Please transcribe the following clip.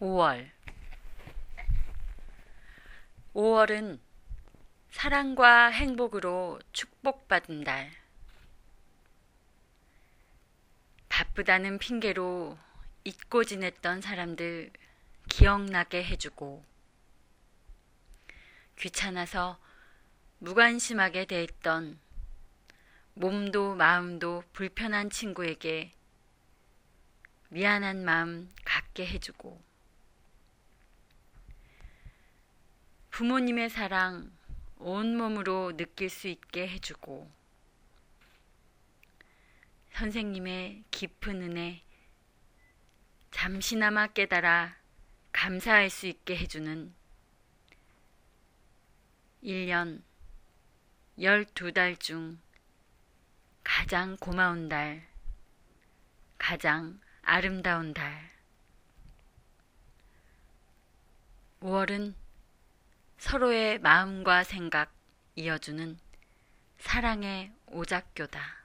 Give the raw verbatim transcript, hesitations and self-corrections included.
오월. 오월은 사랑과 행복으로 축복받은 달. 바쁘다는 핑계로 잊고 지냈던 사람들 기억나게 해주고, 귀찮아서 무관심하게 대했던 몸도 마음도 불편한 친구에게 미안한 마음 갖게 해주고, 부모님의 사랑 온몸으로 느낄 수 있게 해주고, 선생님의 깊은 은혜 잠시나마 깨달아 감사할 수 있게 해주는 일 년 열두 달 중 가장 고마운 달, 가장 아름다운 달. 오월은 서로의 마음과 생각 이어주는 사랑의 오작교다.